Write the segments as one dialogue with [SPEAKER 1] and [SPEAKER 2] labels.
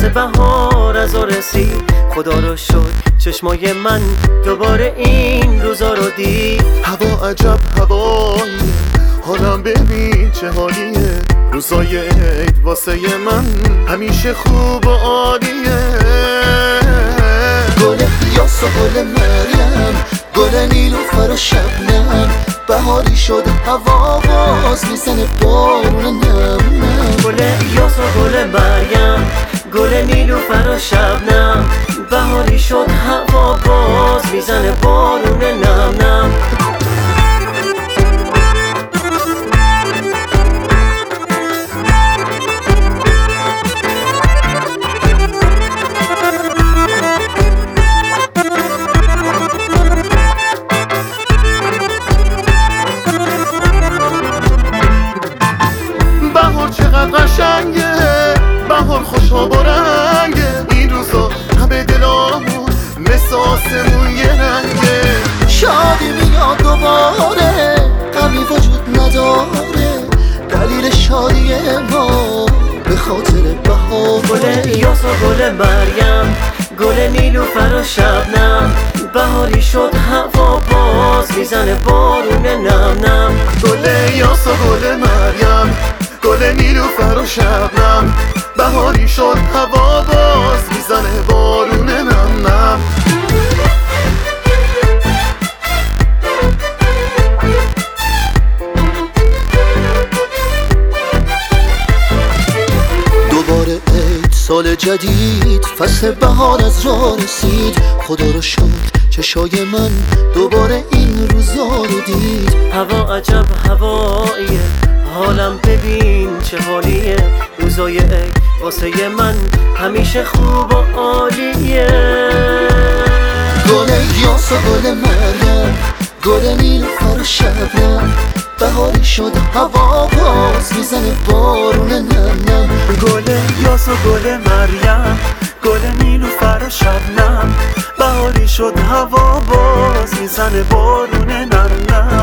[SPEAKER 1] بهار از رسید. خدا رو شد چشمای من دوباره این روزا رو دید.
[SPEAKER 2] هوا عجب هواییه، حالم ببین چه حالیه. روزای عید واسه من همیشه خوب و عالیه.
[SPEAKER 3] گل یاس و گل مریم، گل نیلوفر و شبنم، بهاری شده هوا باز میزنه بارون نم نم.
[SPEAKER 1] گل یاس و گل مریم، گل نیلوفر و شبنم، بهاری شد هوا باز میزنه بارون نم نم.
[SPEAKER 2] بهار چقدر قشنگه، بهار خوشاب و رنگه. این روزا همه دلامون مثل آسمون یه رنگه.
[SPEAKER 3] شادی میاد دوباره، غمی وجود نداره، دلیل شادی ما به خاطر بهار.
[SPEAKER 1] گل یاس و گل مریم، گل نیلوفر و شبنم، بهاری شد هوا باز میزنه بارون نم نم.
[SPEAKER 2] گل یاس و گل مریم، گل نیلوفر و شبنم، بهاری شد هوا باز میزنه بارون نم نم.
[SPEAKER 3] دوباره عید، سال جدید، فصل بهار از راه رسید. خدا رو شکر چشای من دوباره این روزا رو دید.
[SPEAKER 1] هوا عجب هواییه، حالم ببین چه حالیه. روزای عید واسه من همیشه خوب و عالیه.
[SPEAKER 3] گل یاس و گل مریم، گل نیلوفر و شبنم، بهاری شد هوا باز میزنه بارون نم نم.
[SPEAKER 4] گل یاس و گل مریم، گل نیلوفر و شبنم، بهاری شد هوا باز میزنه بارون نم نم.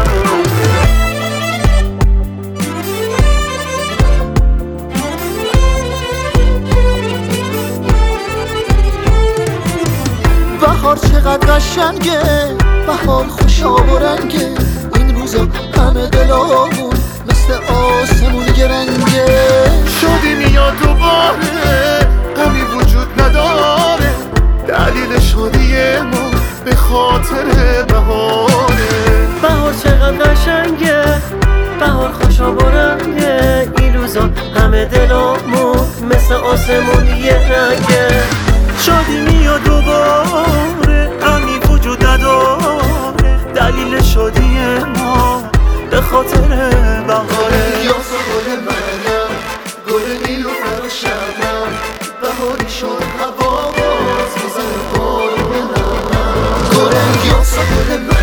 [SPEAKER 3] بهار چقدر قشنگه، بهار خوشاب و رنگه. این روزا همه دلامون مثل آسمون یه رنگه.
[SPEAKER 2] شادی میاد دوباره، غمی وجود نداره، دلیل شادی ما به خاطر بهاره.
[SPEAKER 1] بهار چقدر قشنگه، بهار خوشاب و رنگه. این روزا همه دلامون مثل آسمون یه رنگه.
[SPEAKER 4] شادی میاد دوباره، غمی وجود نداره، دلیل شادی ما به خاطر بهاره.
[SPEAKER 3] یاس و گل مریم، گل نیلوفر و شبنم، بهاری شد هوا باز میزنه بارون نم نم. گل یاس و گل مریم،